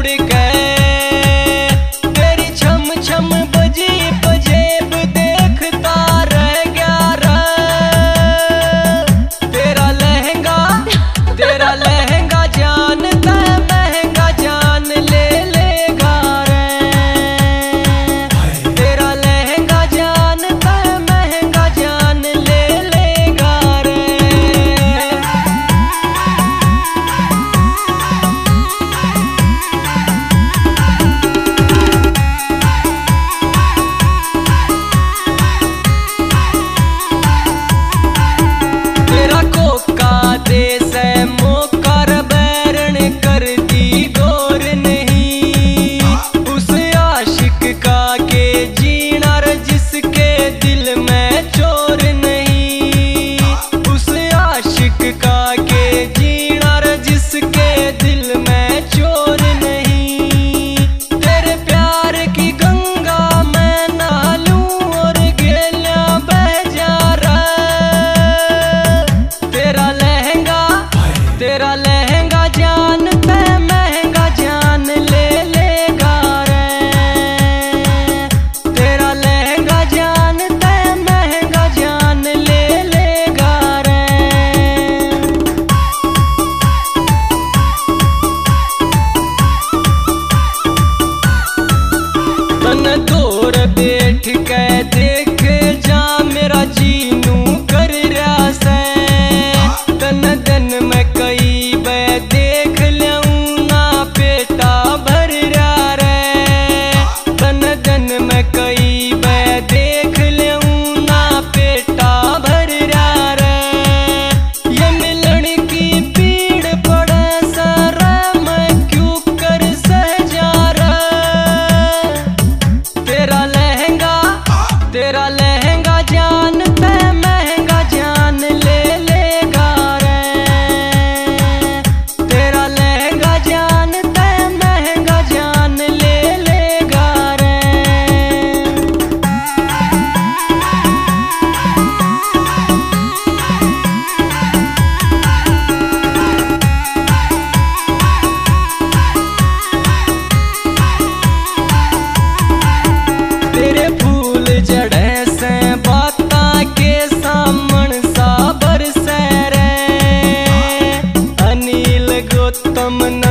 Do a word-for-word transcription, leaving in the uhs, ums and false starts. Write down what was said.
उड़ के तेरी छम छम बजी पजेब देखता रह गया रे। तेरा लहंगा तेरा लहंगा जानता महंगा जान ले लेगा रे। तेरा लहंगा जानता महंगा जान ले लेगा रे। तेरा कोका देश है मोकर बैरण कर दी गौर नहीं। उस आशिक का के जीना रे जिसके दिल में चोर नहीं। उस आशिक का के जीना रे जिसके दिल में चोर नहीं। तेरे प्यार की गंगा मैं नहालूं और गेलिया बह जा रहा। तेरा लहंगा तेरा लहंगा जानता महंगा जान ले लेगा रे। तेरा लहंगा जानता महंगा जान ले लेगा रे। तन दूर बैठ के देख जा मेरा जीनू कर रहा से। तन दिन में कई बे देख लूं ना पेटा भर रहा रे। तन दिन में कई बे देख लूं ना पेटा भर रहा रे। ये मिलन की पीड़ पड़े सर मैं क्यों कर सह जा रहा। तेरा लहंगा तेरा लहंगा जानता महंगा जान ले लेगा रे। तेरा लहंगा जानता महंगा जान ले लेगा रे। तेरे फूल जड़े से बाता के सामन सा बरसे रे। अनिल गौतम